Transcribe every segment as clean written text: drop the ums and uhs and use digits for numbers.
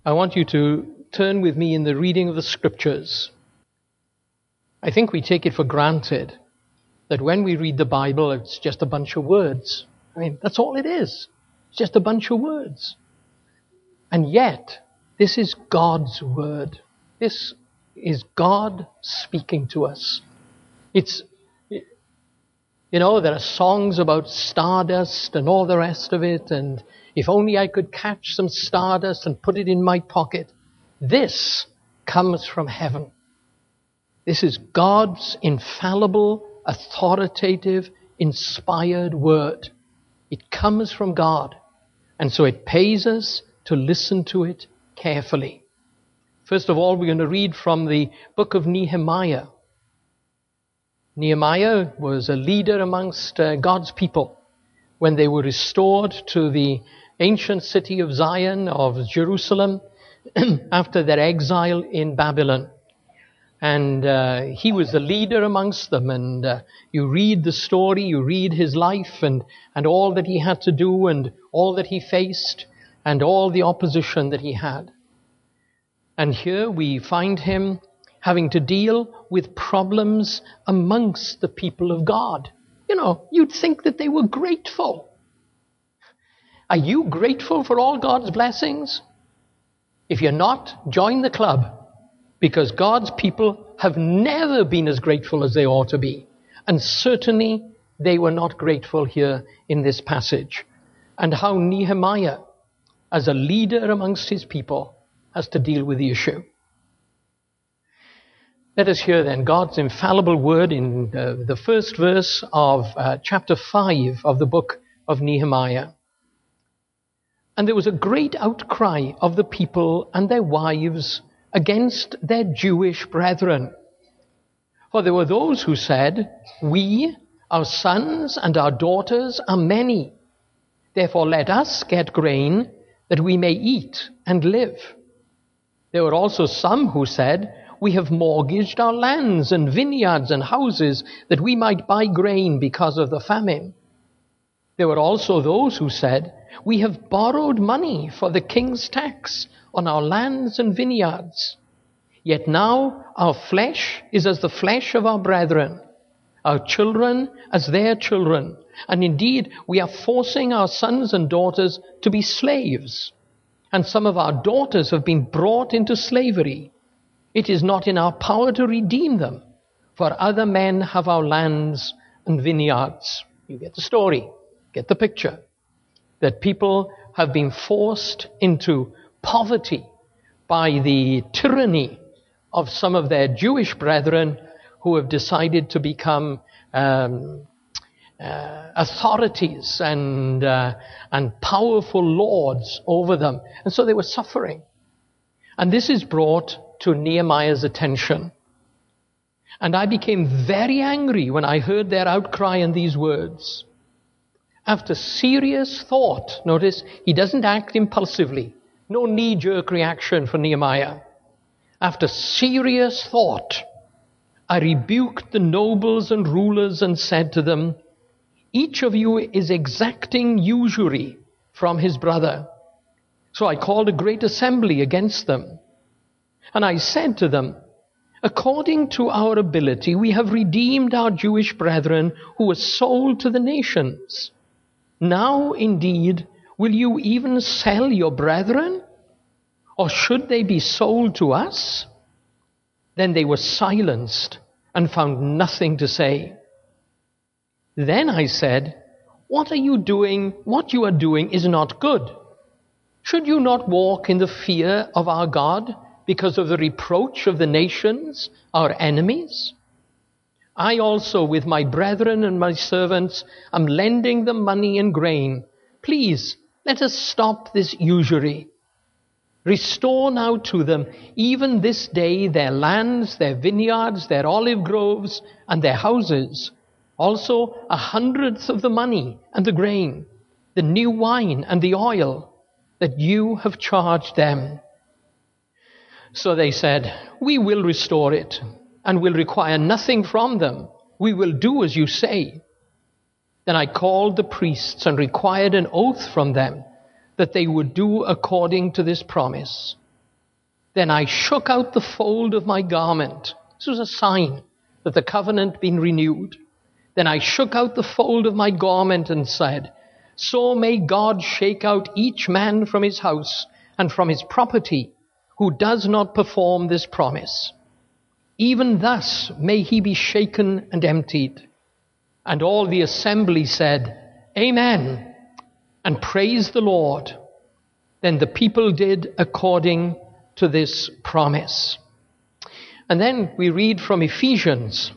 I want you to turn with me in the reading of the scriptures. I think we take it for granted that when we read the Bible, it's just a bunch of words. I mean, that's all it is. It's just a bunch of words. And yet, this is God's word. This is God speaking to us. There are songs about stardust and all the rest of it, and if only I could catch some stardust and put it in my pocket. This comes from heaven. This is God's infallible, authoritative, inspired word. It comes from God, and so it pays us to listen to it carefully. First of all, we're going to read from the book of Nehemiah. Nehemiah was a leader amongst God's people when they were restored to the ancient city of Zion, of Jerusalem, after their exile in Babylon. And he was the leader amongst them. And you read the story, you read his life and all that he had to do and all that he faced and all the opposition that he had. And here we find him having to deal with problems amongst the people of God. You'd think that they were grateful. Are you grateful for all God's blessings? If you're not, join the club, because God's people have never been as grateful as they ought to be. And certainly they were not grateful here in this passage. And how Nehemiah, as a leader amongst his people, has to deal with the issue. Let us hear then God's infallible word in the first verse of chapter 5 of the book of Nehemiah. And there was a great outcry of the people and their wives against their Jewish brethren. For there were those who said, "We, our sons and our daughters, are many. Therefore let us get grain that we may eat and live." There were also some who said, "We have mortgaged our lands and vineyards and houses that we might buy grain because of the famine." There were also those who said, "We have borrowed money for the king's tax on our lands and vineyards. Yet now our flesh is as the flesh of our brethren, our children as their children, and indeed we are forcing our sons and daughters to be slaves. And some of our daughters have been brought into slavery. It is not in our power to redeem them, for other men have our lands and vineyards." You get the story, get the picture, that people have been forced into poverty by the tyranny of some of their Jewish brethren who have decided to become authorities and powerful lords over them. And so they were suffering. And this is brought to Nehemiah's attention. And I became very angry when I heard their outcry in these words. After serious thought, notice, he doesn't act impulsively. No knee-jerk reaction for Nehemiah. After serious thought, I rebuked the nobles and rulers and said to them, "Each of you is exacting usury from his brother." So I called a great assembly against them. And I said to them, "According to our ability, we have redeemed our Jewish brethren who were sold to the nations. Now, indeed, will you even sell your brethren? Or should they be sold to us?" Then they were silenced and found nothing to say. Then I said, "What are you doing? What you are doing is not good. Should you not walk in the fear of our God because of the reproach of the nations, our enemies? I also, with my brethren and my servants, am lending them money and grain. Please, let us stop this usury. Restore now to them, even this day, their lands, their vineyards, their olive groves, and their houses. Also 1/100th of the money and the grain, the new wine and the oil that you have charged them." So they said, "We will restore it and will require nothing from them. We will do as you say." Then I called the priests and required an oath from them that they would do according to this promise. Then I shook out the fold of my garment. This was a sign that the covenant had been renewed. Then I shook out the fold of my garment and said, so may God shake out each man from his house and from his property who does not perform this promise. Even thus may he be shaken and emptied. And all the assembly said, Amen, and praised the Lord. Then the people did according to this promise. And then we read from Ephesians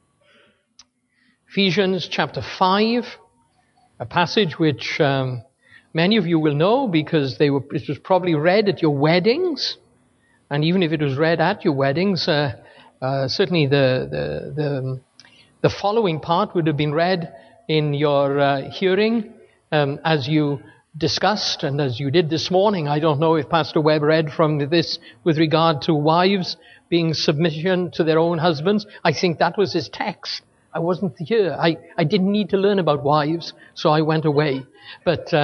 chapter 5, a passage which many of you will know because it was probably read at your weddings. And even if it was read at your weddings, certainly the following part would have been read in your hearing as you discussed and as you did this morning. I don't know if Pastor Webb read from this with regard to wives being submission to their own husbands. I think that was his text. I wasn't here. I didn't need to learn about wives, so I went away. But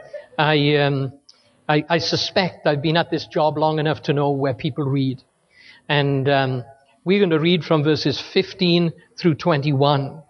I suspect I've been at this job long enough to know where people read. And we're going to read from verses 15 through 21.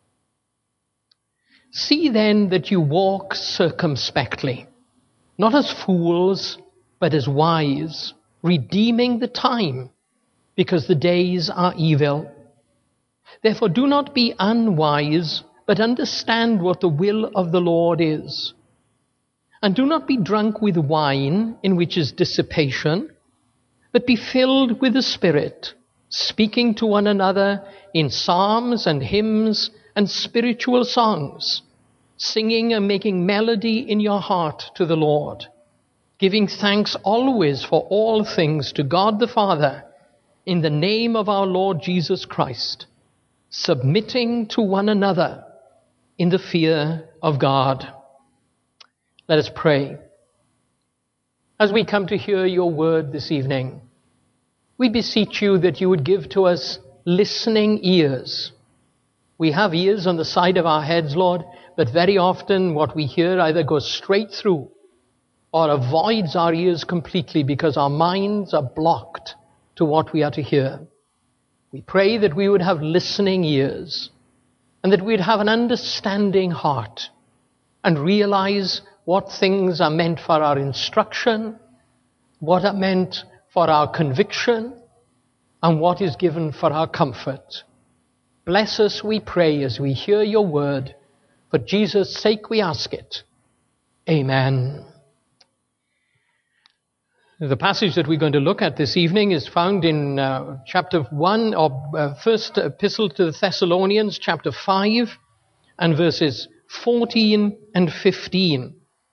See then that you walk circumspectly, not as fools, but as wise, redeeming the time, because the days are evil. Therefore do not be unwise, but understand what the will of the Lord is. And do not be drunk with wine, in which is dissipation, but be filled with the Spirit, speaking to one another in psalms and hymns and spiritual songs, singing and making melody in your heart to the Lord, giving thanks always for all things to God the Father, in the name of our Lord Jesus Christ, submitting to one another in the fear of God. Let us pray. As we come to hear your word this evening, we beseech you that you would give to us listening ears. We have ears on the side of our heads, Lord, but very often what we hear either goes straight through or avoids our ears completely because our minds are blocked to what we are to hear. We pray that we would have listening ears and that we'd have an understanding heart and realize what things are meant for our instruction, what are meant for our conviction, and what is given for our comfort. Bless us, we pray, as we hear your word. For Jesus' sake we ask it. Amen. The passage that we're going to look at this evening is found in chapter 1 of First Epistle to the Thessalonians, chapter 5, and verses 14 and 15.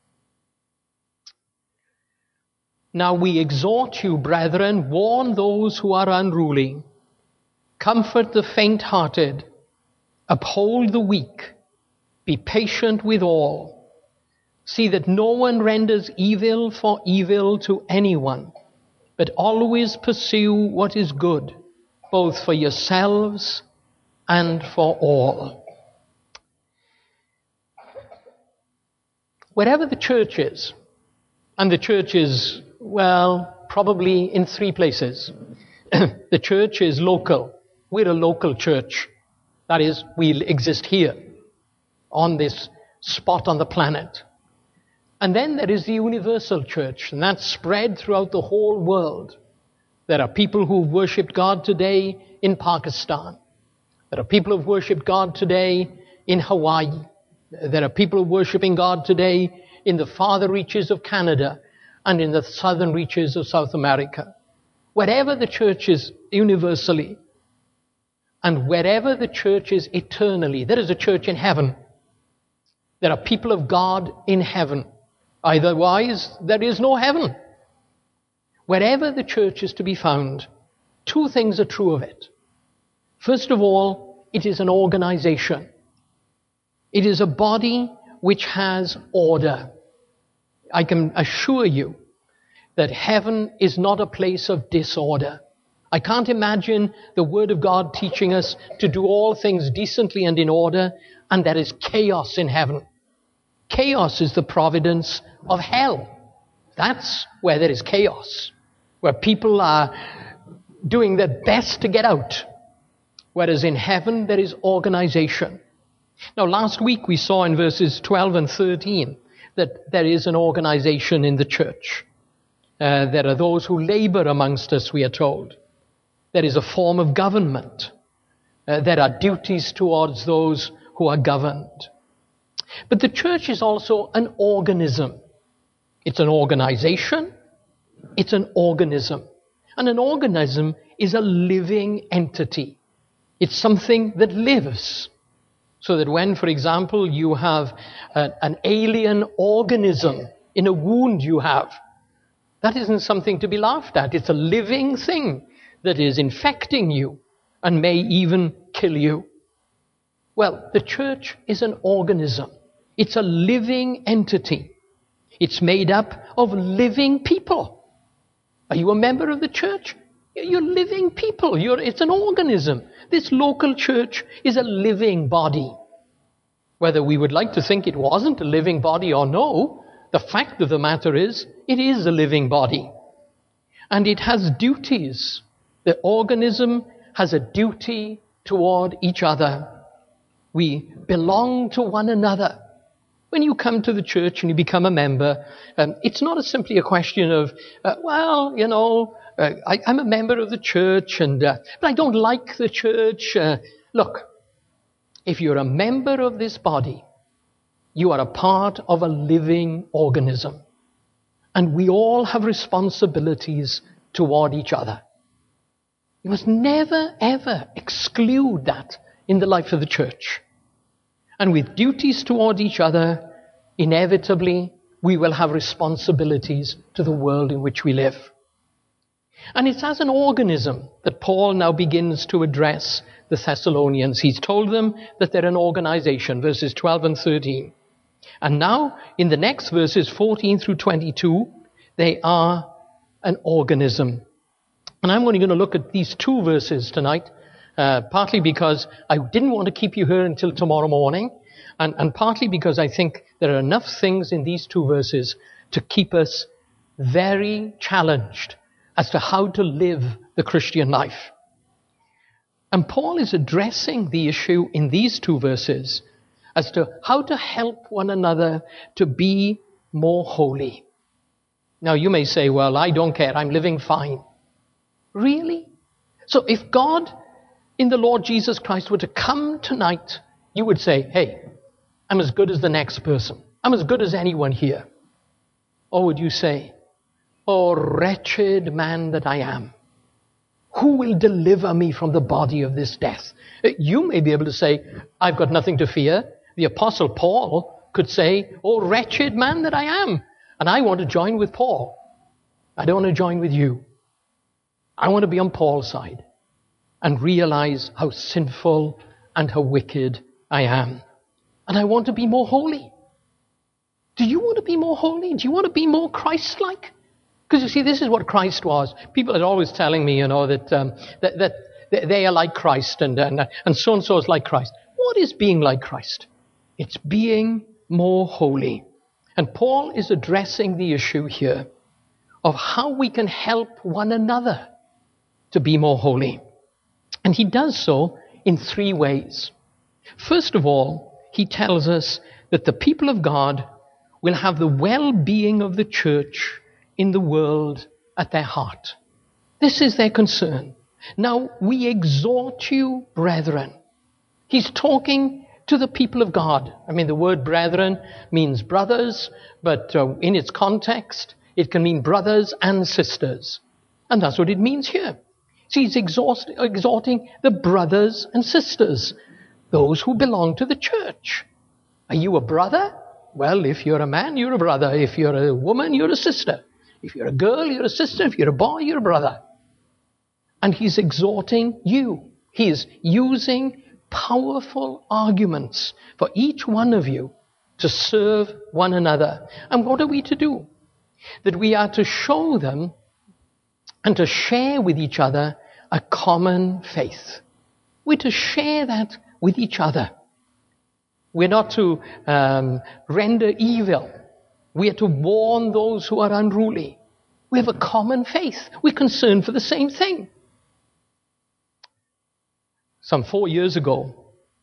Now we exhort you, brethren, warn those who are unruly, comfort the faint-hearted, uphold the weak, be patient with all. See that no one renders evil for evil to anyone, but always pursue what is good, both for yourselves and for all. Wherever the church is, and the church is, well, probably in three places. The church is local. We're a local church. That is, we exist here, on this spot on the planet. And then there is the universal church, and that's spread throughout the whole world. There are people who worship God today in Pakistan. There are people who worship God today in Hawaii. There are people worshiping God today in the farther reaches of Canada and in the southern reaches of South America. Wherever the church is universally, and wherever the church is eternally, there is a church in heaven. There are people of God in heaven. Otherwise, there is no heaven. Wherever the church is to be found, two things are true of it. First of all, it is an organization. It is a body which has order. I can assure you that heaven is not a place of disorder. I can't imagine the Word of God teaching us to do all things decently and in order, and there is chaos in heaven. Chaos is the providence of hell. That's where there is chaos. where people are doing their best to get out. Whereas in heaven, there is organization. Now, last week we saw in verses 12 and 13 that there is an organization in the church. There are those who labor amongst us, we are told. There is a form of government. There are duties towards those who are governed. But the church is also an organism. It's an organization. It's an organism. And an organism is a living entity. It's something that lives. So that when, for example, you have an alien organism in a wound you have, that isn't something to be laughed at. It's a living thing that is infecting you and may even kill you. Well, the church is an organism. It's a living entity. It's made up of living people. Are you a member of the church? You're living people. It's an organism. This local church is a living body. Whether we would like to think it wasn't a living body or no, the fact of the matter is, it is a living body. And it has duties. The organism has a duty toward each other. We belong to one another. When you come to the church and you become a member, it's not simply a question of, I'm a member of the church, but I don't like the church. Look, if you're a member of this body, you are a part of a living organism. And we all have responsibilities toward each other. You must never, ever exclude that in the life of the church. And with duties toward each other, inevitably, we will have responsibilities to the world in which we live. And it's as an organism that Paul now begins to address the Thessalonians. He's told them that they're an organization, verses 12 and 13. And now, in the next verses 14 through 22, they are an organism. And I'm only going to look at these two verses tonight, partly because I didn't want to keep you here until tomorrow morning, and partly because I think there are enough things in these two verses to keep us very challenged as to how to live the Christian life. And Paul is addressing the issue in these two verses as to how to help one another to be more holy. Now you may say, well, I don't care, I'm living fine. Really? So if God in the Lord Jesus Christ were to come tonight, you would say, hey, I'm as good as the next person. I'm as good as anyone here. Or would you say, oh, wretched man that I am, who will deliver me from the body of this death? You may be able to say, I've got nothing to fear. The Apostle Paul could say, oh, wretched man that I am. And I want to join with Paul. I don't want to join with you. I want to be on Paul's side and realize how sinful and how wicked I am. And I want to be more holy. Do you want to be more holy? Do you want to be more Christ-like? Because you see, this is what Christ was. People are always telling me, that they are like Christ and so-and-so is like Christ. What is being like Christ? It's being more holy. And Paul is addressing the issue here of how we can help one another to be more holy. And he does so in three ways. First of all, he tells us that the people of God will have the well-being of the church in the world at their heart. This is their concern. Now, we exhort you, brethren. He's talking to the people of God. I mean, the word brethren means brothers, but in its context, it can mean brothers and sisters. And that's what it means here. So he's exhorting the brothers and sisters, those who belong to the church. Are you a brother? Well, if you're a man, you're a brother. If you're a woman, you're a sister. If you're a girl, you're a sister. If you're a boy, you're a brother. And he's exhorting you. He is using powerful arguments for each one of you to serve one another. And what are we to do? That we are to show them and to share with each other a common faith. We're to share that with each other. We're not to render evil. We are to warn those who are unruly. We have a common faith. We're concerned for the same thing. Some 4 years ago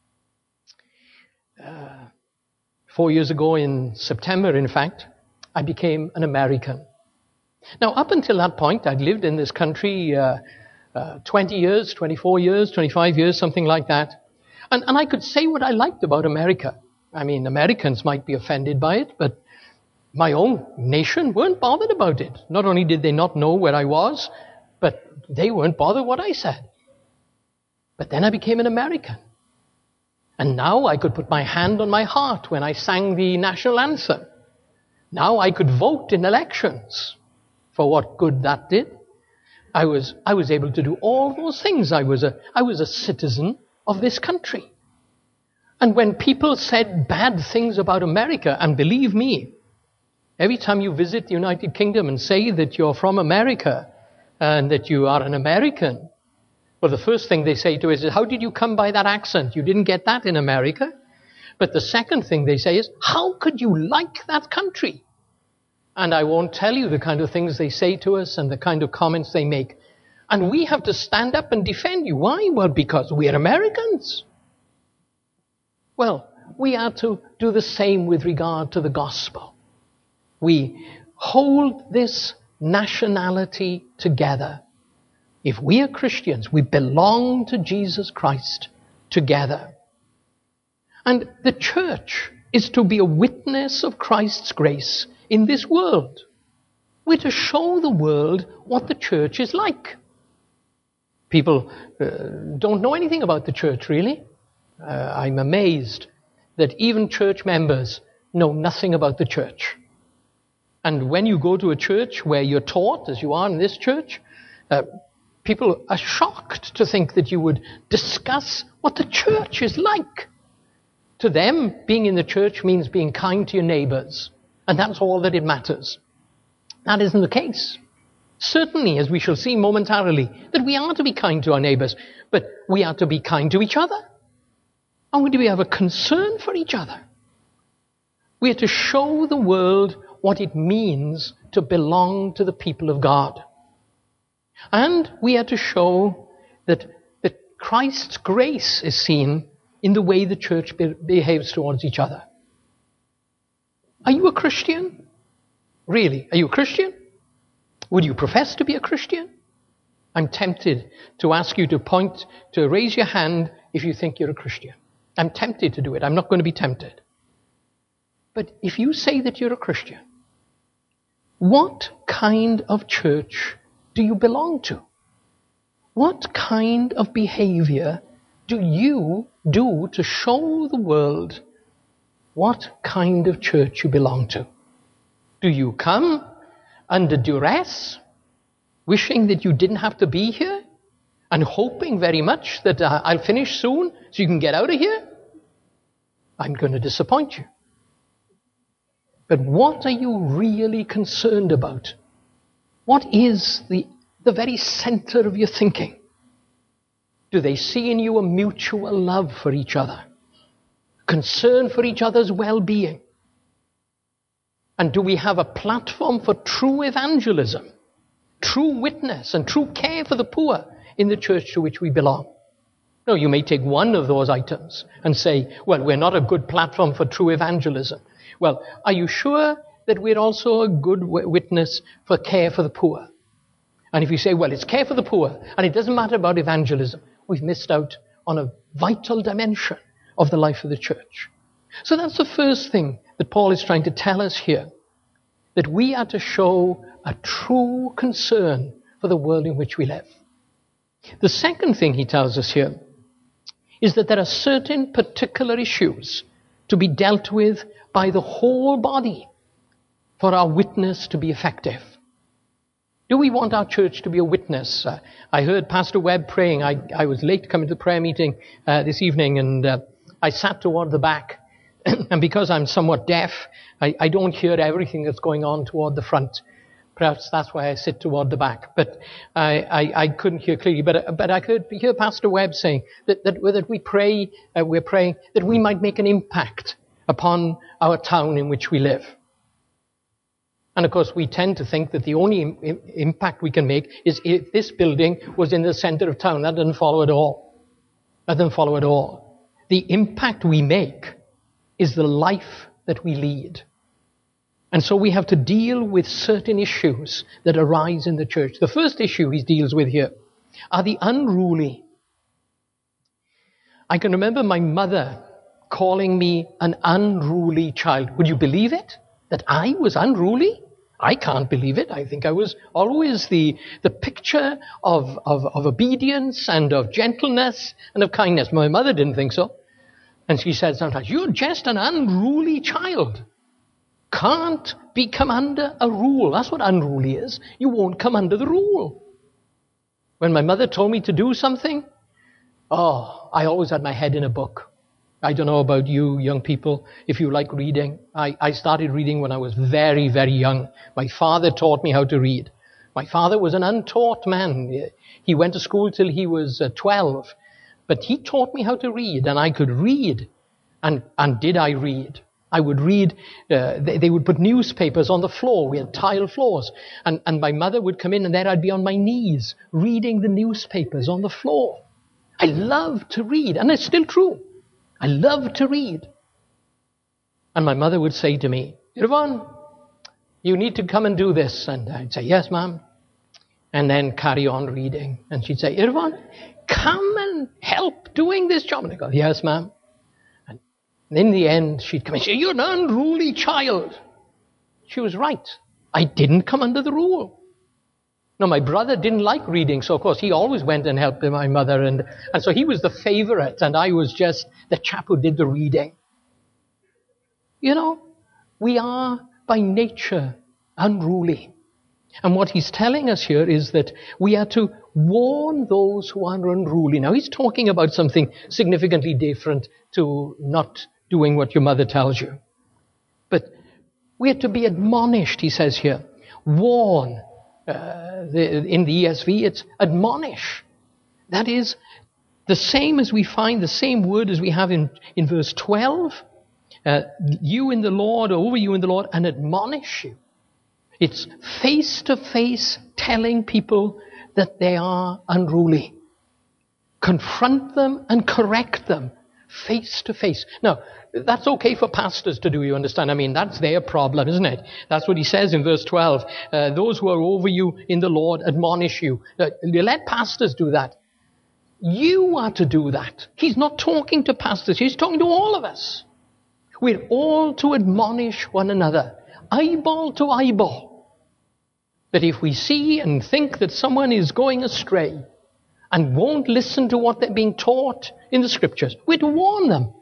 in September, in fact, I became an American. Now, up until that point, I'd lived in this country 20 years, 24 years, 25 years, something like that. And I could say what I liked about America. I mean, Americans might be offended by it, but my own nation weren't bothered about it. Not only did they not know where I was, but they weren't bothered what I said. But then I became an American. And now I could put my hand on my heart when I sang the national anthem. Now I could vote in elections. For what good that did. I was able to do all those things. I was a citizen of this country. And when people said bad things about America, and believe me, every time you visit the United Kingdom and say that you're from America and that you are an American, well, the first thing they say to us is, how did you come by that accent? You didn't get that in America. But the second thing they say is, how could you like that country? And I won't tell you the kind of things they say to us and the kind of comments they make. And we have to stand up and defend you. Why? Well, because we are Americans. Well, we are to do the same with regard to the gospel. We hold this nationality together. If we are Christians, we belong to Jesus Christ together. And the church is to be a witness of Christ's grace in this world. We're to show the world what the church is like. People don't know anything about the church, really. I'm amazed that even church members know nothing about the church. And when you go to a church where you're taught, as you are in this church, people are shocked to think that you would discuss what the church is like. To them, being in the church means being kind to your neighbors. And that's all that it matters. That isn't the case. Certainly, as we shall see momentarily, that we are to be kind to our neighbors, but we are to be kind to each other. And we have a concern for each other. We are to show the world what it means to belong to the people of God. And we are to show that Christ's grace is seen in the way the church behaves towards each other. Are you a Christian? Really? Are you a Christian? Would you profess to be a Christian? I'm tempted to ask you to raise your hand if you think you're a Christian. I'm tempted to do it. I'm not going to be tempted. But if you say that you're a Christian, what kind of church do you belong to? What kind of behavior do you do to show the world what kind of church you belong to? Do you come under duress, wishing that you didn't have to be here, and hoping very much that I'll finish soon so you can get out of here? I'm going to disappoint you. But what are you really concerned about? What is the very center of your thinking? Do they see in you a mutual love for each other? Concern for each other's well-being? And do we have a platform for true evangelism, true witness, and true care for the poor in the church to which we belong? No, you may take one of those items and say, well, we're not a good platform for true evangelism. Well, are you sure that we're also a good witness for care for the poor? And if you say, well, it's care for the poor, and it doesn't matter about evangelism, we've missed out on a vital dimension of the life of the church. So that's the first thing that Paul is trying to tell us here, that we are to show a true concern for the world in which we live. The second thing he tells us here is that there are certain particular issues to be dealt with by the whole body for our witness to be effective. Do we want our church to be a witness? I heard Pastor Webb praying. I was late coming to the prayer meeting this evening, and I sat toward the back. And because I'm somewhat deaf, I don't hear everything that's going on toward the front. Perhaps that's why I sit toward the back. But I couldn't hear clearly. But I could hear Pastor Webb saying that we pray, we're praying that we might make an impact upon our town in which we live. And of course, we tend to think that the only impact we can make is if this building was in the center of town. That doesn't follow at all. That doesn't follow at all. The impact we make is the life that we lead. And so we have to deal with certain issues that arise in the church. The first issue he deals with here are the unruly. I can remember my mother calling me an unruly child. Would you believe it? That I was unruly? I can't believe it. I think I was always the picture of obedience and of gentleness and of kindness. My mother didn't think so. And she said sometimes, you're just an unruly child. Can't come under a rule. That's what unruly is. You won't come under the rule. When my mother told me to do something, I always had my head in a book. I don't know about you young people, if you like reading. I started reading when I was very, very young. My father taught me how to read. My father was an untaught man. He went to school till he was 12. But he taught me how to read, and I could read. And did I read? I would read, they would put newspapers on the floor. We had tile floors. And my mother would come in, and there I'd be on my knees reading the newspapers on the floor. I loved to read, and it's still true. I love to read. And my mother would say to me, Irvan, you need to come and do this. And I'd say, yes, ma'am. And then carry on reading. And she'd say, Irvan, come and help doing this job. And I go, yes, ma'am. And in the end, she'd come and say, you're an unruly child. She was right. I didn't come under the rule. No, my brother didn't like reading, so of course he always went and helped my mother, and so he was the favorite, and I was just the chap who did the reading. You know, we are by nature unruly. And what he's telling us here is that we are to warn those who are unruly. Now he's talking about something significantly different to not doing what your mother tells you. But we are to be admonished, he says here. Warn. In the ESV, it's admonish. That is the same as we find, the same word as we have in verse 12. You in the Lord, over you in the Lord, and admonish you. It's face to face telling people that they are unruly. Confront them and correct them face to face. Now, that's okay for pastors to do, you understand? I mean, that's their problem, isn't it? That's what he says in verse 12. Those who are over you in the Lord admonish you. Let pastors do that. You are to do that. He's not talking to pastors. He's talking to all of us. We're all to admonish one another, eyeball to eyeball. That if we see and think that someone is going astray and won't listen to what they're being taught in the scriptures, we're to warn them.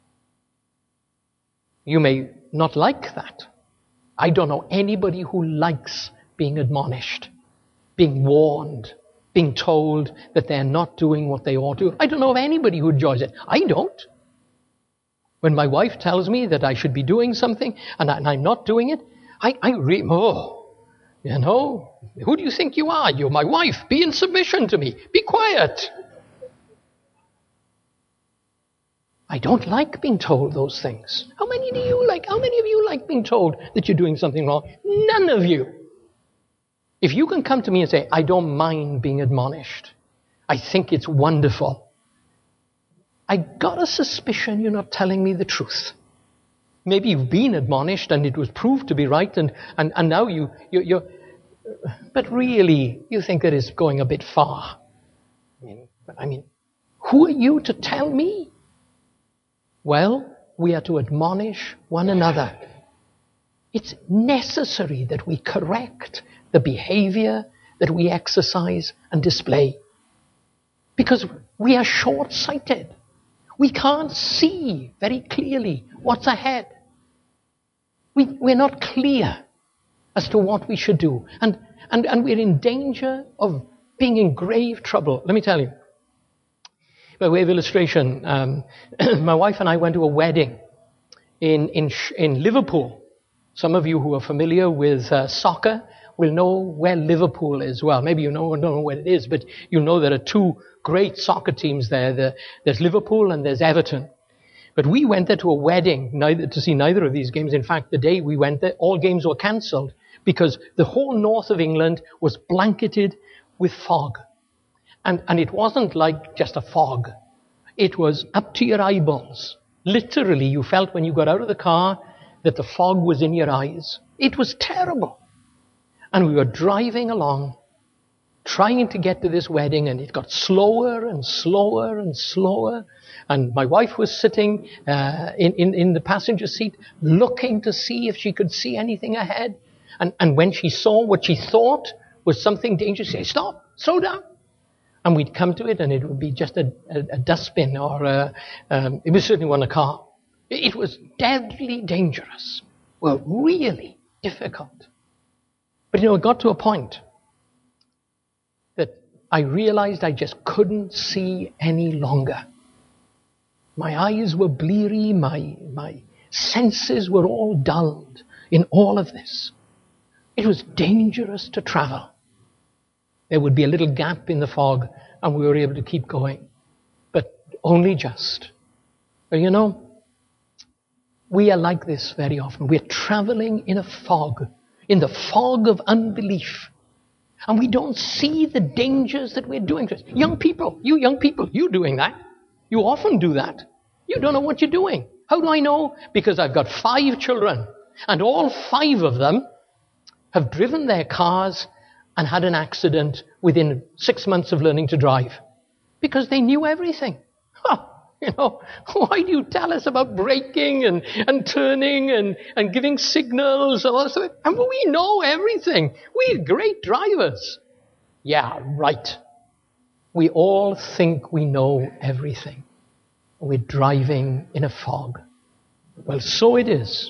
You may not like that. I don't know anybody who likes being admonished, being warned, being told that they're not doing what they ought to. I don't know of anybody who enjoys it. I don't. When my wife tells me that I should be doing something and I'm not doing it, you know, who do you think you are? You're my wife. Be in submission to me. Be quiet. I don't like being told those things. How many do you like? How many of you like being told that you're doing something wrong? None of you. If you can come to me and say, I don't mind being admonished. I think it's wonderful. I got a suspicion you're not telling me the truth. Maybe you've been admonished and it was proved to be right and now you're but really you think that it's going a bit far. I mean, who are you to tell me? Well, we are to admonish one another. It's necessary that we correct the behavior that we exercise and display. Because we are short-sighted. We can't see very clearly what's ahead. We're not clear as to what we should do. And we're in danger of being in grave trouble. Let me tell you. By way of illustration, my wife and I went to a wedding in Liverpool. Some of you who are familiar with soccer will know where Liverpool is. Well, maybe you don't know where it is, but you know there are two great soccer teams there. There's Liverpool and there's Everton. But we went there to a wedding to see neither of these games. In fact, the day we went there, all games were cancelled. because the whole north of England was blanketed with fog. And it wasn't like just a fog. It was up to your eyeballs. Literally, you felt when you got out of the car that the fog was in your eyes. It was terrible. And we were driving along, trying to get to this wedding, and it got slower and slower and slower. And my wife was sitting in the passenger seat, looking to see if she could see anything ahead. And when she saw what she thought was something dangerous, she'd say, "Stop, slow down." And we'd come to it, and it would be just a dustbin, or it was certainly one a car. It was deadly dangerous. Well, really difficult. But it got to a point that I realized I just couldn't see any longer. My eyes were bleary, my senses were all dulled in all of this. It was dangerous to travel. There would be a little gap in the fog, and we were able to keep going. But only just. But we are like this very often. We're traveling in a fog, in the fog of unbelief. And we don't see the dangers that we're doing. Young people, you doing that. You often do that. You don't know what you're doing. How do I know? Because I've got 5 children, and all 5 of them have driven their cars and had an accident within 6 months of learning to drive. Because they knew everything. Why do you tell us about braking and turning and giving signals and all that stuff? And we know everything. We're great drivers. Yeah, right. We all think we know everything. We're driving in a fog. Well, so it is.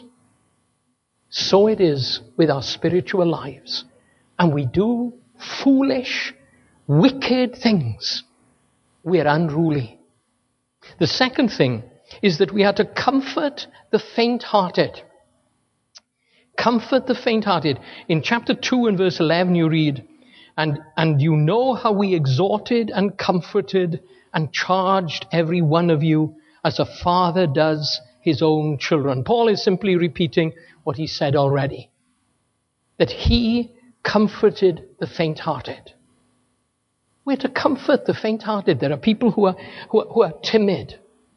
So it is with our spiritual lives. And we do foolish, wicked things. We're unruly. The second thing is that we are to comfort the faint-hearted. Comfort the faint-hearted. In chapter 2 and verse 11 you read, And you know how we exhorted and comforted and charged every one of you as a father does his own children. Paul is simply repeating what he said already. That he comforted the faint-hearted. We're to comfort the faint-hearted. There are people who are timid.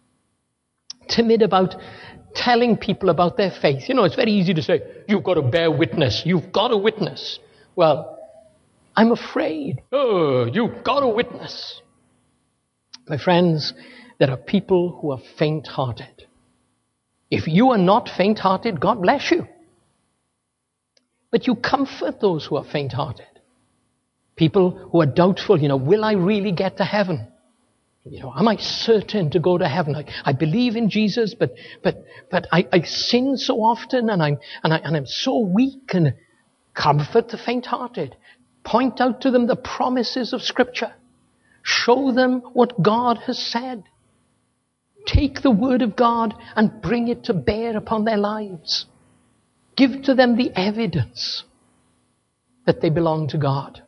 Timid about telling people about their faith. It's very easy to say, you've got to bear witness. You've got to witness. Well, I'm afraid. Oh, you've got to witness. My friends, there are people who are faint-hearted. If you are not faint-hearted, God bless you. But you comfort those who are faint-hearted. People who are doubtful, will I really get to heaven? Am I certain to go to heaven? I believe in Jesus, but I sin so often, and I'm so weak. And comfort the faint-hearted. Point out to them the promises of Scripture. Show them what God has said. Take the Word of God and bring it to bear upon their lives. Give to them the evidence that they belong to God.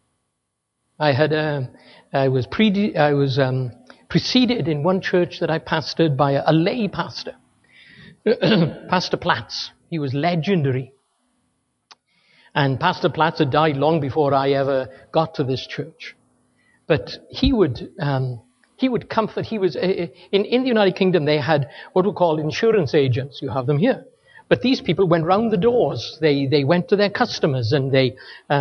I was preceded in one church that I pastored by a lay pastor, Pastor Platts. He was legendary. And Pastor Platts had died long before I ever got to this church. But he would comfort. He was in the United Kingdom. They had what we call insurance agents. You have them here. But these people went round the doors. They went to their customers, and they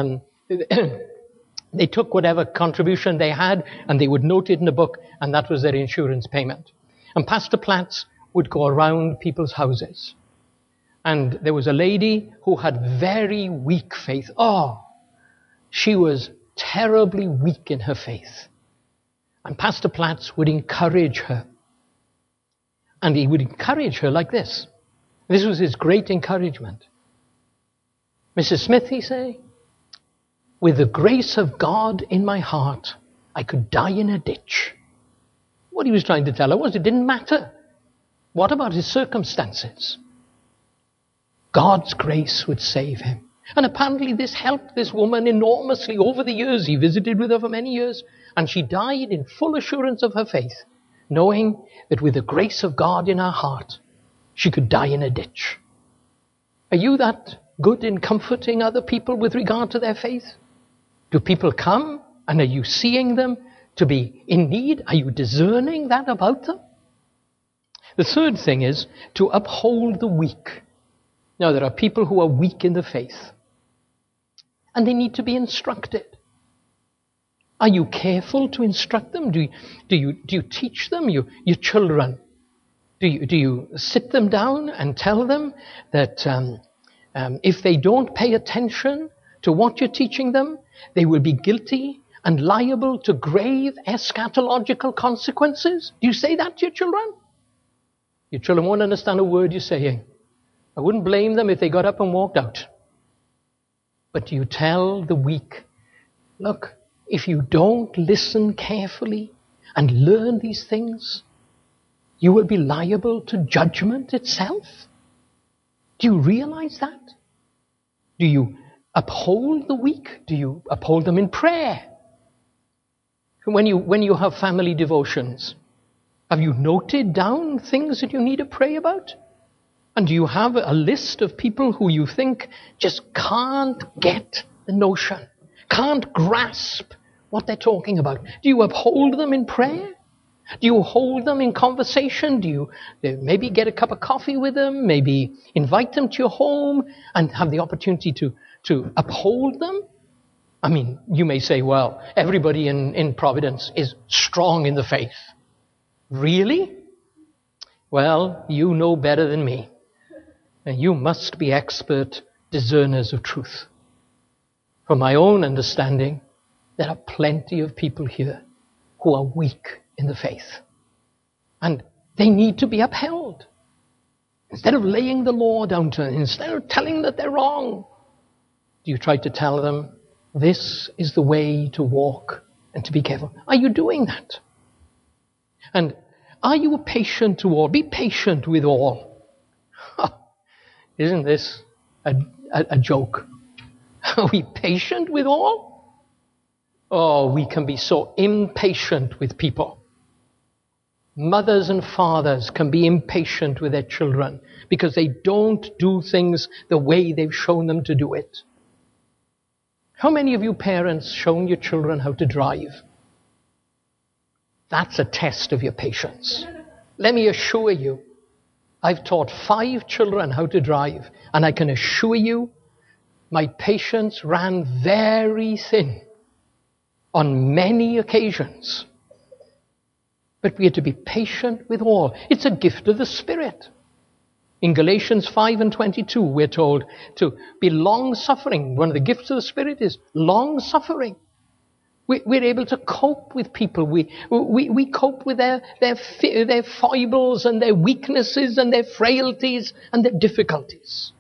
took whatever contribution they had, and they would note it in a book, and that was their insurance payment. And Pastor Platts would go around people's houses. And there was a lady who had very weak faith. Oh, she was terribly weak in her faith. And Pastor Platts would encourage her. And he would encourage her like this. This was his great encouragement. Mrs. Smith, he say, with the grace of God in my heart, I could die in a ditch. What he was trying to tell her was it didn't matter. What about his circumstances? God's grace would save him. And apparently this helped this woman enormously over the years. He visited with her for many years, and she died in full assurance of her faith, knowing that with the grace of God in her heart, she could die in a ditch. Are you that good in comforting other people with regard to their faith? Do people come, and are you seeing them to be in need? Are you discerning that about them? The third thing is to uphold the weak. Now, there are people who are weak in the faith, and they need to be instructed. Are you careful to instruct them? Do you teach them, your children? Do you sit them down and tell them that if they don't pay attention to what you're teaching them, they will be guilty and liable to grave eschatological consequences? Do you say that to your children? Your children won't understand a word you're saying. I wouldn't blame them if they got up and walked out. But do you tell the weak, look, if you don't listen carefully and learn these things, you will be liable to judgment itself? Do you realize that? Do you uphold the weak? Do you uphold them in prayer? When you have family devotions, have you noted down things that you need to pray about? And do you have a list of people who you think just can't get the notion, can't grasp what they're talking about? Do you uphold them in prayer? Do you hold them in conversation? Do you maybe get a cup of coffee with them? Maybe invite them to your home and have the opportunity to uphold them? I mean, you may say, well, everybody in Providence is strong in the faith. Really? Well, you know better than me. And you must be expert discerners of truth. From my own understanding, there are plenty of people here who are weak in the faith. And they need to be upheld. Instead of laying the law down to them, instead of telling them that they're wrong, do you try to tell them, this is the way to walk and to be careful? Are you doing that? And are you patient to all? Be patient with all. Isn't this a joke? Are we patient with all? Oh, we can be so impatient with people. Mothers and fathers can be impatient with their children because they don't do things the way they've shown them to do it. How many of you parents shown your children how to drive? That's a test of your patience. Let me assure you, I've taught 5 children how to drive, and I can assure you, my patience ran very thin on many occasions. But we are to be patient with all. It's a gift of the Spirit. In Galatians 5:22, we're told to be long-suffering. One of the gifts of the Spirit is long-suffering. We're able to cope with people. We cope with their foibles and their weaknesses and their frailties and their difficulties.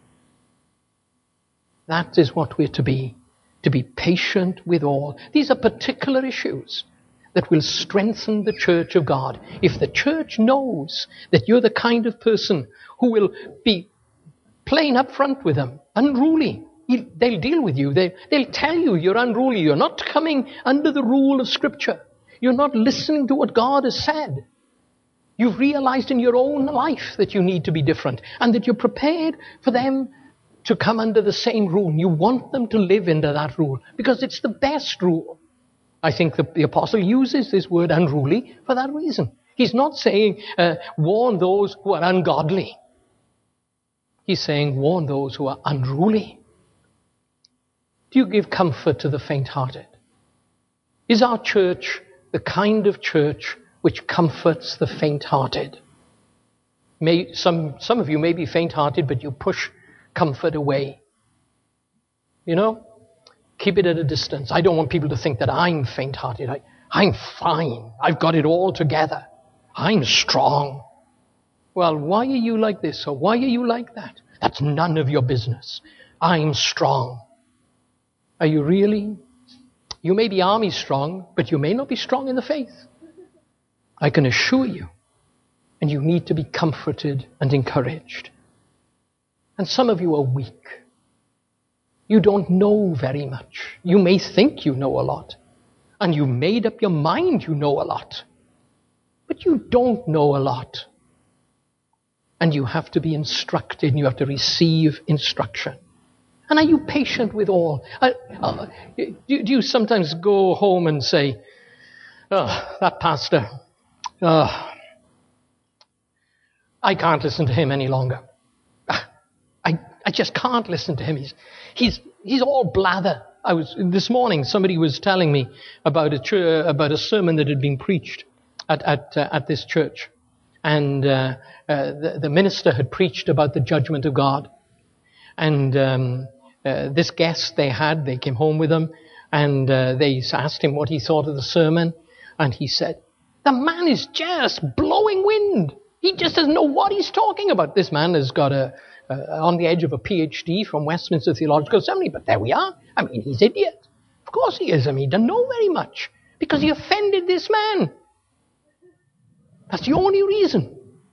That is what we're to be patient with all. These are particular issues that will strengthen the church of God. If the church knows that you're the kind of person who will be plain up front with them, unruly, they'll deal with you. They'll tell you you're unruly. You're not coming under the rule of Scripture. You're not listening to what God has said. You've realized in your own life that you need to be different and that you're prepared for them to come under the same rule. You want them to live under that rule because it's the best rule. I think the apostle uses this word unruly for that reason. He's not saying warn those who are ungodly. He's saying warn those who are unruly. Do you give comfort to the faint-hearted? Is our church the kind of church which comforts the faint-hearted? Some of you may be faint-hearted, but you push comfort away. You know? Keep it at a distance. I don't want people to think that I'm faint-hearted. I'm fine. I've got it all together. I'm strong. Well, why are you like this or why are you like that? That's none of your business. I'm strong. Are you really? You may be army strong, but you may not be strong in the faith. I can assure you. And you need to be comforted and encouraged. And some of you are weak. You don't know very much. You may think you know a lot. And you made up your mind you know a lot. But you don't know a lot. And you have to be instructed and you have to receive instruction. And are you patient with all? Do you sometimes go home and say, oh, that pastor, I can't listen to him any longer. I just can't listen to him. He's all blather. This morning, somebody was telling me about a sermon that had been preached at this church. And the minister had preached about the judgment of God. And this guest they came home with him, and they asked him what he thought of the sermon. And he said, the man is just blowing wind. He just doesn't know what he's talking about. This man has got on the edge of a PhD from Westminster Theological Seminary, but there we are. I mean, he's an idiot. Of course he is. I mean, he doesn't know very much because he offended this man. That's the only reason.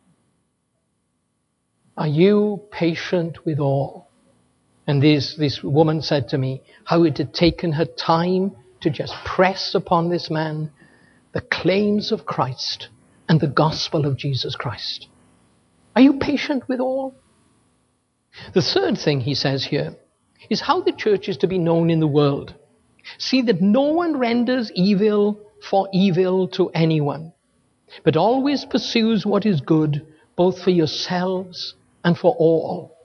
Are you patient with all? And this woman said to me how it had taken her time to just press upon this man the claims of Christ and the gospel of Jesus Christ. Are you patient with all? The third thing he says here is how the church is to be known in the world. See that no one renders evil for evil to anyone, but always pursues what is good, both for yourselves and for all.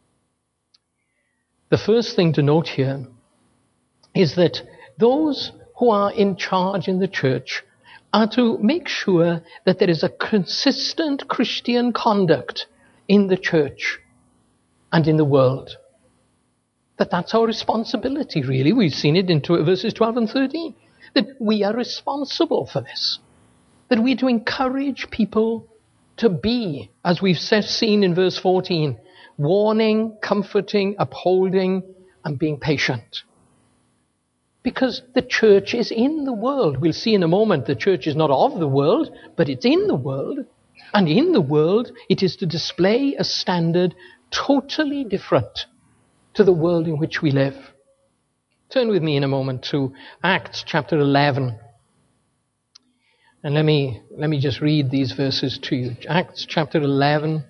The first thing to note here is that those who are in charge in the church are to make sure that there is a consistent Christian conduct in the church and in the world. That's our responsibility, really. We've seen it in verses 12 and 13. That we are responsible for this. That we're to encourage people to be, as we've seen in verse 14, warning, comforting, upholding, and being patient. Because the church is in the world. We'll see in a moment the church is not of the world, but it's in the world. And in the world, it is to display a standard totally different to the world in which we live. Turn with me in a moment to Acts chapter 11. And let me just read these verses to you. Acts chapter 11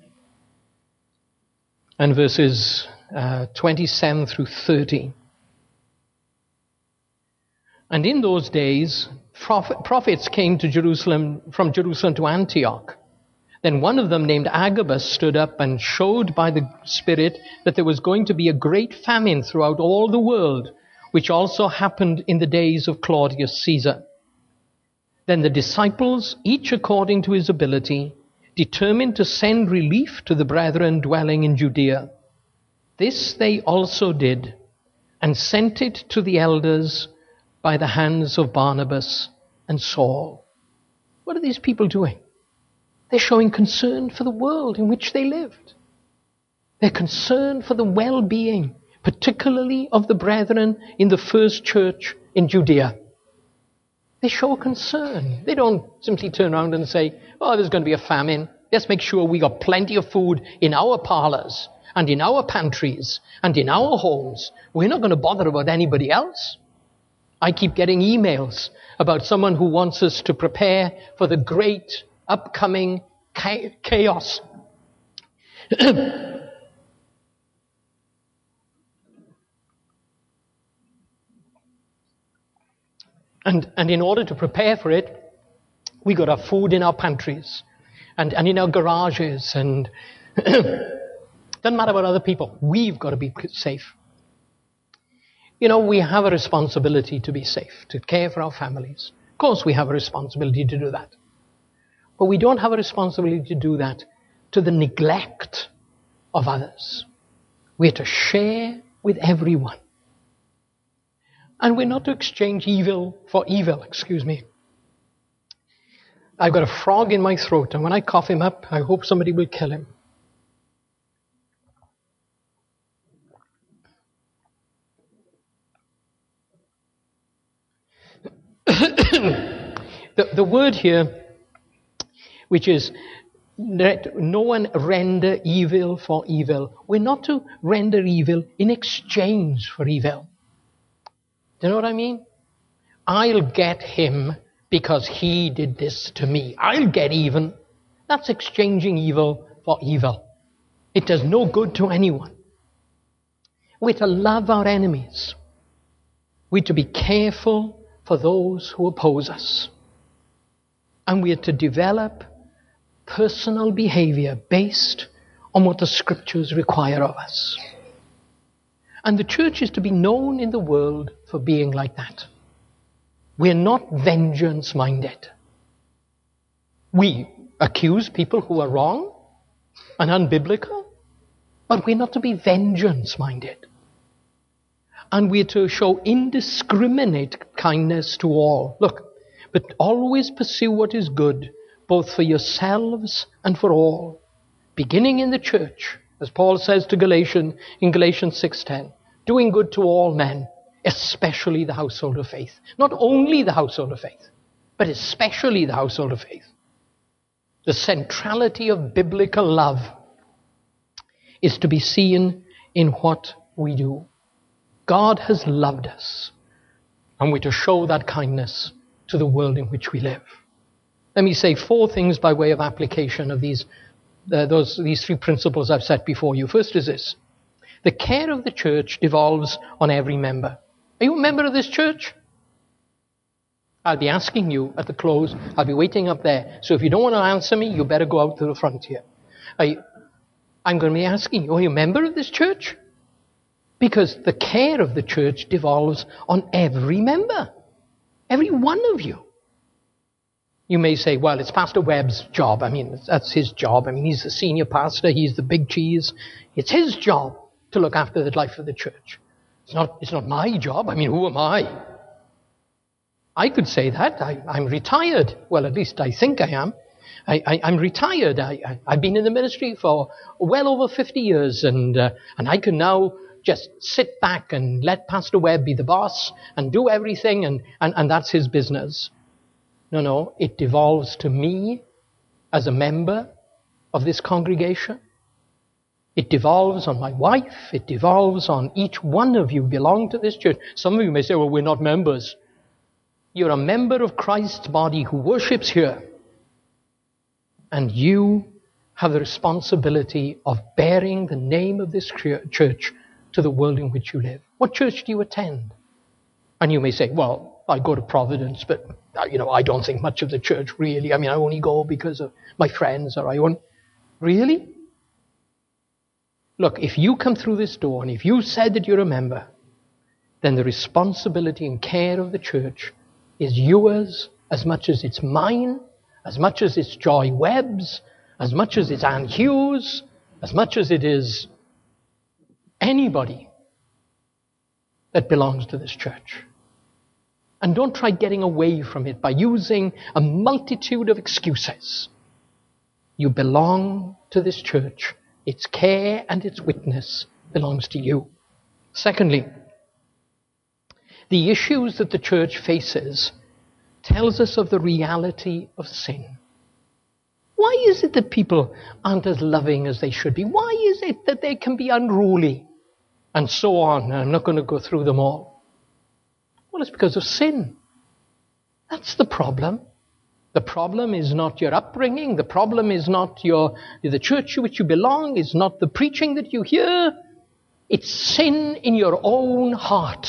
and verses 27 through 30. And in those days, prophets came to Jerusalem, from Jerusalem to Antioch. Then one of them, named Agabus, stood up and showed by the Spirit that there was going to be a great famine throughout all the world, which also happened in the days of Claudius Caesar. Then the disciples, each according to his ability, determined to send relief to the brethren dwelling in Judea. This they also did, and sent it to the elders by the hands of Barnabas and Saul. What are these people doing? They're showing concern for the world in which they lived. They're concerned for the well-being, particularly of the brethren in the first church in Judea. They show concern. They don't simply turn around and say, oh, there's going to be a famine. Let's make sure we got plenty of food in our parlors and in our pantries and in our homes. We're not going to bother about anybody else. I keep getting emails about someone who wants us to prepare for the great upcoming chaos. And in order to prepare for it, we got our food in our pantries and in our garages, and doesn't matter about other people. We've got to be safe. You know, we have a responsibility to be safe, to care for our families. Of course, we have a responsibility to do that. But we don't have a responsibility to do that to the neglect of others. We're to share with everyone. And we're not to exchange evil for evil, I've got a frog in my throat, and when I cough him up, I hope somebody will kill him. The word here, which is let no one render evil for evil. We're not to render evil in exchange for evil. Do you know what I mean? I'll get him because he did this to me. I'll get even. That's exchanging evil for evil. It does no good to anyone. We're to love our enemies. We're to be careful for those who oppose us. And we're to develop personal behavior based on what the Scriptures require of us. And the church is to be known in the world for being like that. We're not vengeance-minded. We accuse people who are wrong and unbiblical, but we're not to be vengeance-minded. And we're to show indiscriminate kindness to all. Look, but always pursue what is good, both for yourselves and for all. Beginning in the church, as Paul says to Galatians in Galatians 6:10, doing good to all men, especially the household of faith. Not only the household of faith, but especially the household of faith. The centrality of biblical love is to be seen in what we do. God has loved us, and we're to show that kindness to the world in which we live. Let me say 4 things by way of application of these 3 principles I've set before you. First is this: the care of the church devolves on every member. Are you a member of this church? I'll be asking you at the close. I'll be waiting up there. So if you don't want to answer me, you better go out to the front here. I'm going to be asking you, are you a member of this church? Because the care of the church devolves on every member. Every one of you. You may say, well, it's Pastor Webb's job. I mean, that's his job. I mean, he's the senior pastor. He's the big cheese. It's his job to look after the life of the church. It's not my job. I mean, who am I? I could say that. I'm retired. Well, at least I think I am. I'm retired. I've been in the ministry for well over 50 years, and I can now just sit back and let Pastor Webb be the boss and do everything, and that's his business. No, it devolves to me as a member of this congregation. It devolves on my wife. It devolves on each one of you who belong to this church. Some of you may say, well, we're not members. You're a member of Christ's body who worships here. And you have the responsibility of bearing the name of this church to the world in which you live. What church do you attend? And you may say, well, I go to Providence, but I don't think much of the church really. I mean, I only go because of my friends, or I won't. Really? Look, if you come through this door and if you said that you're a member, then the responsibility and care of the church is yours as much as it's mine, as much as it's Joy Webb's, as much as it's Ann Hughes, as much as it is anybody that belongs to this church. And don't try getting away from it by using a multitude of excuses. You belong to this church. Its care and its witness belongs to you. Secondly, the issues that the church faces tells us of the reality of sin. Why is it that people aren't as loving as they should be? Why is it that they can be unruly? And so on. I'm not going to go through them all. Well, it's because of sin. That's the problem. The problem is not your upbringing. The problem is not the church to which you belong. It's not the preaching that you hear. It's sin in your own heart.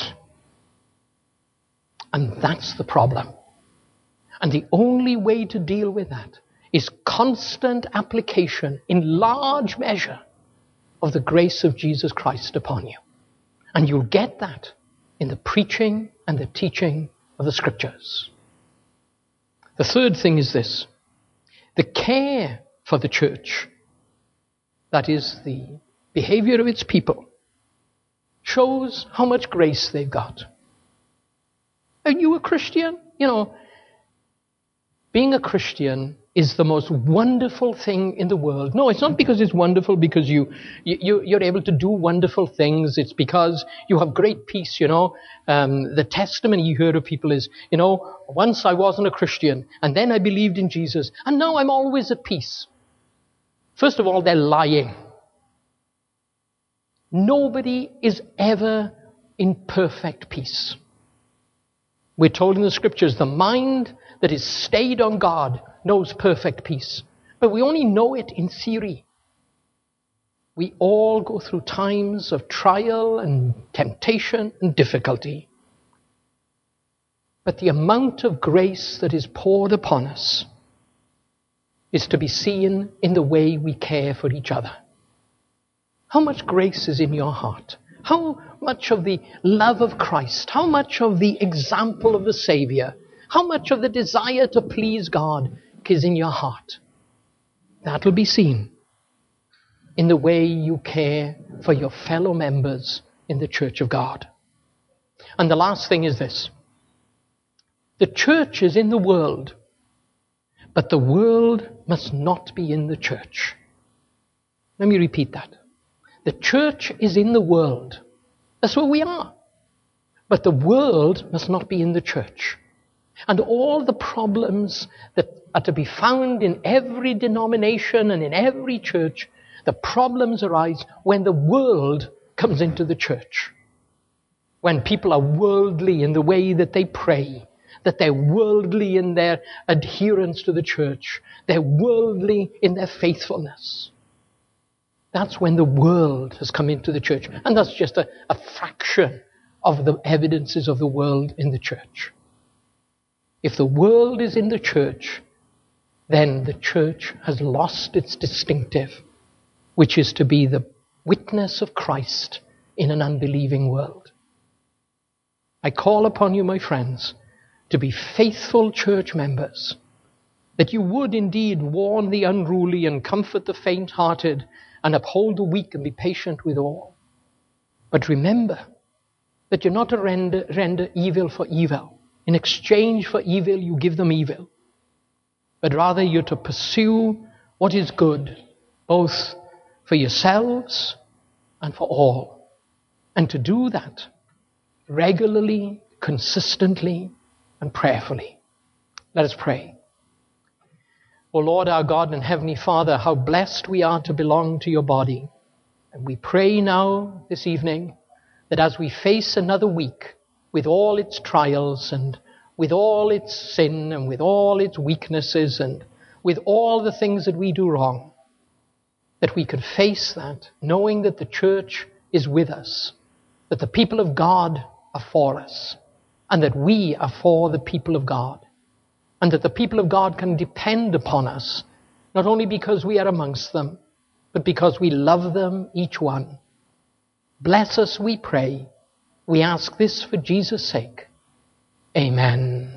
And that's the problem. And the only way to deal with that is constant application in large measure of the grace of Jesus Christ upon you. And you'll get that in the preaching and the teaching of the Scriptures. The third thing is this: the care for the church, that is the behavior of its people, shows how much grace they've got. Are you a Christian? Being a Christian is the most wonderful thing in the world. No, it's not because it's wonderful because you're able to do wonderful things. It's because you have great peace, The testimony you hear of people is, once I wasn't a Christian, and then I believed in Jesus, and now I'm always at peace. First of all, they're lying. Nobody is ever in perfect peace. We're told in the Scriptures, the mind that is stayed on God knows perfect peace. But we only know it in theory. We all go through times of trial and temptation and difficulty. But the amount of grace that is poured upon us is to be seen in the way we care for each other. How much grace is in your heart? How much of the love of Christ? How much of the example of the Savior? How much of the desire to please God is in your heart? That will be seen in the way you care for your fellow members in the church of God. And the last thing is this. The church is in the world, but the world must not be in the church. Let me repeat that. The church is in the world. That's where we are. But the world must not be in the church. And all the problems that are to be found in every denomination and in every church, the problems arise when the world comes into the church. When people are worldly in the way that they pray, that they're worldly in their adherence to the church, they're worldly in their faithfulness. That's when the world has come into the church. And that's just a fraction of the evidences of the world in the church. If the world is in the church, then the church has lost its distinctive, which is to be the witness of Christ in an unbelieving world. I call upon you, my friends, to be faithful church members, that you would indeed warn the unruly and comfort the faint-hearted and uphold the weak and be patient with all. But remember that you're not to render evil for evil. In exchange for evil, you give them evil. But rather you're to pursue what is good, both for yourselves and for all. And to do that regularly, consistently, and prayerfully. Let us pray. O Lord, our God and Heavenly Father, how blessed we are to belong to your body. And we pray now, this evening, that as we face another week with all its trials and with all its sin and with all its weaknesses and with all the things that we do wrong, that we could face that knowing that the church is with us, that the people of God are for us, and that we are for the people of God. And that the people of God can depend upon us, not only because we are amongst them, but because we love them, each one. Bless us, we pray. We ask this for Jesus' sake. Amen.